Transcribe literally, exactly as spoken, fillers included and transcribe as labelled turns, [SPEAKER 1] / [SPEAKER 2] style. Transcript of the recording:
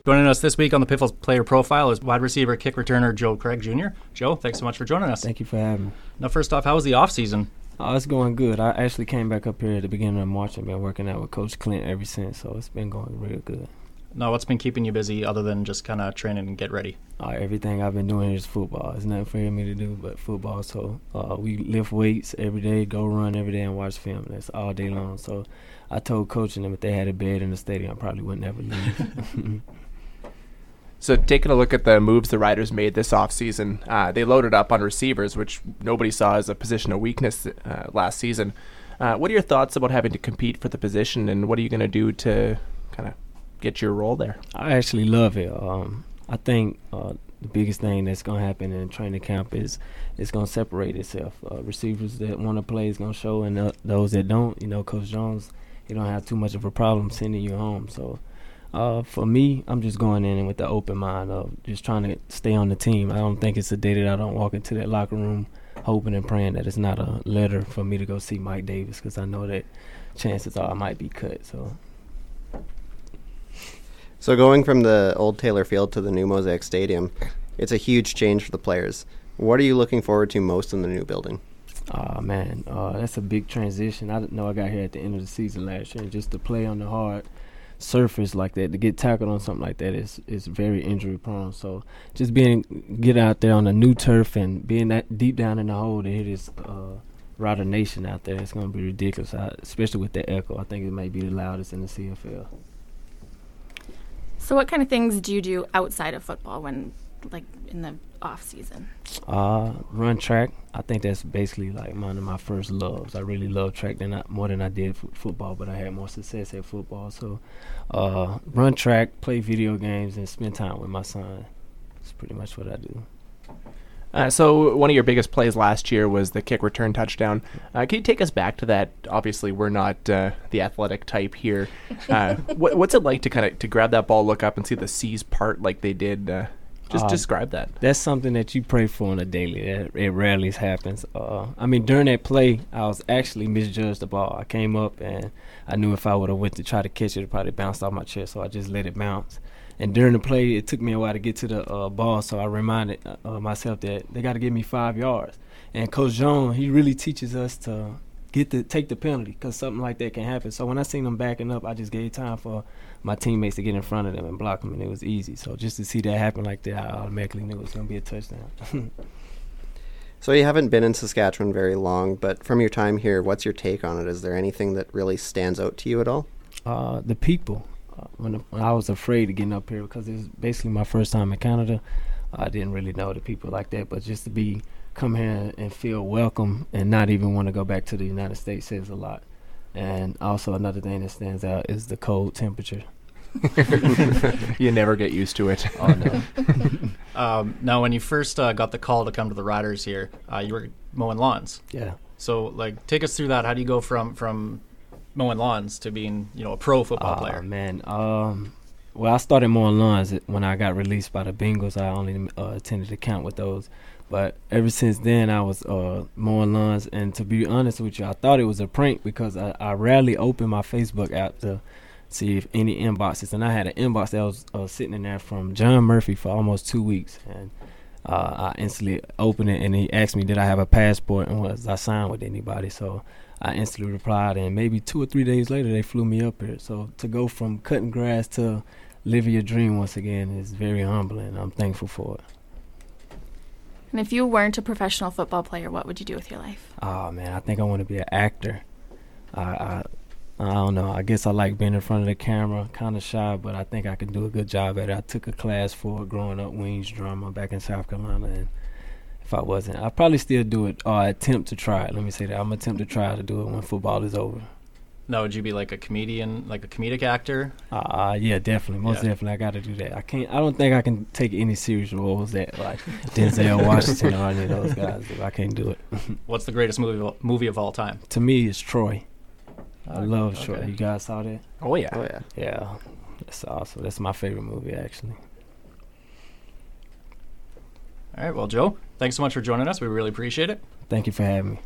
[SPEAKER 1] Joining us this week on the Piffles Player Profile is wide receiver kick returner Joe Craig Junior Joe, thanks so much for joining us.
[SPEAKER 2] Thank you for having me.
[SPEAKER 1] Now, first off, how was the off season?
[SPEAKER 2] Oh, it's going good. I actually came back up here at the beginning of March and been working out with Coach Clint ever since, so it's been going real good.
[SPEAKER 1] Now, what's been keeping you busy other than just kind of training and get ready?
[SPEAKER 2] Uh, everything I've been doing is football. There's nothing for me to do but football. So uh, we lift weights every day, go run every day, and watch film. That's all day long. So I told Coach and them if they had a bed in the stadium, I probably would never leave.
[SPEAKER 3] So taking a look at the moves the Riders made this offseason, uh, they loaded up on receivers, which nobody saw as a position of weakness uh, last season. Uh, what are your thoughts about having to compete for the position, and what are you going to do to kind of get your role there?
[SPEAKER 2] I actually love it. Um, I think uh, the biggest thing that's going to happen in training camp is it's going to separate itself. Uh, receivers that want to play is going to show, and uh, those that don't, you know, Coach Jones, he don't have too much of a problem sending you home. So uh, for me, I'm just going in with the open mind of just trying to stay on the team. I don't think it's a day that I don't walk into that locker room hoping and praying that it's not a letter for me to go see Mike Davis, because I know that chances are I might be cut. So.
[SPEAKER 4] So going from the old Taylor Field to the new Mosaic Stadium, it's a huge change for the players. What are you looking forward to most in the new building?
[SPEAKER 2] Oh, man, uh, that's a big transition. I didn't know I got here at the end of the season last year, and just to play on the hard surface like that, to get tackled on something like that is is very injury prone. So just being get out there on a new turf and being that deep down in the hole to hit this uh, Rider Nation out there, it's going to be ridiculous, I, especially with the echo. I think it may be the loudest in the C F L.
[SPEAKER 5] So what kind of things do you do outside of football when, like, in the off season?
[SPEAKER 2] Uh, run track. I think that's basically like one of my first loves. I really love track than I, more than I did f- football, but I had more success at football. So uh, run track, play video games, and spend time with my son. That's pretty much what I do.
[SPEAKER 3] Uh, so one of your biggest plays last year was the kick return touchdown. Uh, can you take us back to that? Obviously, we're not uh, the athletic type here. Uh, what, what's it like to kind of to grab that ball, look up, and see the C's part like they did? Uh, just uh, describe that.
[SPEAKER 2] That's something that you pray for on a daily. It, it rarely happens. Uh, I mean, during that play, I was actually misjudged the ball. I came up, and I knew if I would have went to try to catch it, it probably bounced off my chest, so I just let it bounce. And during the play, it took me a while to get to the uh, ball, so I reminded uh, myself that they got to give me five yards. And Coach Jones, he really teaches us to get the take the penalty, because something like that can happen. So when I seen them backing up, I just gave time for my teammates to get in front of them and block them, and it was easy. So just to see that happen like that, I automatically knew it was going to be a touchdown.
[SPEAKER 4] So you haven't been in Saskatchewan very long, but from your time here, what's your take on it? Is there anything that really stands out to you at all?
[SPEAKER 2] Uh, the people. Uh, when, when I was afraid of getting up here, because it was basically my first time in Canada, I didn't really know the people like that. But just to be come here and feel welcome and not even want to go back to the United States says a lot. And also another thing that stands out is the cold temperature.
[SPEAKER 3] You never get used to it.
[SPEAKER 2] Oh, no.
[SPEAKER 1] um, now, when you first uh, got the call to come to the Riders here, uh, you were mowing lawns.
[SPEAKER 2] Yeah.
[SPEAKER 1] So, like, take us through that. How do you go from from mowing lawns to being, you know, a pro football
[SPEAKER 2] uh,
[SPEAKER 1] player?
[SPEAKER 2] Man, um, well, I started mowing lawns when I got released by the Bengals. I only uh, attended the camp with those. But ever since then, I was uh, mowing lawns. And to be honest with you, I thought it was a prank because I, I rarely open my Facebook app to see if any inboxes. And I had an inbox that was uh, sitting in there from John Murphy for almost two weeks. And uh, I instantly opened it, and he asked me, did I have a passport and was I signed with anybody? So I instantly replied, and maybe two or three days later, they flew me up here. So to go from cutting grass to living your dream once again is very humbling. I'm thankful for it.
[SPEAKER 5] And if you weren't a professional football player, what would you do with your life?
[SPEAKER 2] Oh, man, I think I want to be an actor. I, I, I don't know. I guess I like being in front of the camera, kind of shy, but I think I can do a good job at it. I took a class for it growing up, Wings Drama, back in South Carolina, and if I wasn't, I'd probably still do it or attempt to try it. Let me say that. I'm going to attempt to try to do it when football is over.
[SPEAKER 1] Now, would you be like a comedian, like a comedic actor?
[SPEAKER 2] Uh, yeah, definitely. Most
[SPEAKER 1] yeah.
[SPEAKER 2] definitely. I got to do that. I can't. I don't think I can take any serious roles that like Denzel Washington or any of those guys. I can't do it.
[SPEAKER 1] What's the greatest movie of, movie of all time?
[SPEAKER 2] To me, it's Troy. I
[SPEAKER 1] Okay.
[SPEAKER 2] love
[SPEAKER 1] Okay.
[SPEAKER 2] Troy. You guys saw that?
[SPEAKER 3] Oh, yeah.
[SPEAKER 4] Oh, yeah.
[SPEAKER 2] Yeah. That's awesome. That's my favorite movie, actually.
[SPEAKER 1] All right. Well, Joe, thanks so much for joining us. We really appreciate it.
[SPEAKER 2] Thank you for having me.